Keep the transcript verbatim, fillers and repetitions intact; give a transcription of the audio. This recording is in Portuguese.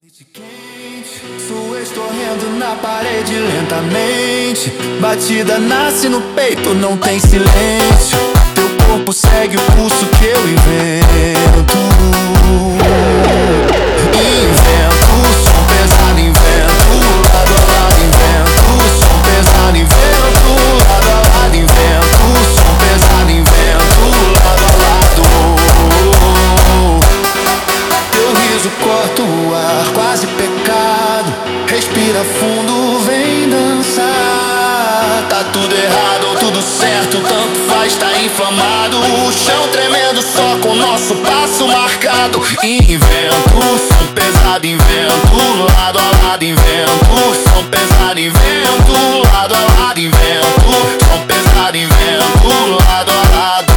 Quente, sua escorrendo na parede lentamente. Batida nasce no peito, não tem silêncio. Teu corpo segue o pulso que eu invento. Invento, som pesado, invento. Lado a lado, invento. Som pesado, invento. Lado a lado, invento. Som pesado, invento. Lado a lado. Teu riso corta o ar, quase pecado. Respira fundo, vem dançar. Tá tudo errado ou tudo certo, tanto faz, tá inflamado. O chão tremendo só com nosso passo marcado. Invento, som pesado, invento. Lado a lado, invento. Som pesado, invento. Lado a lado, invento. Som pesado, invento. Lado a lado.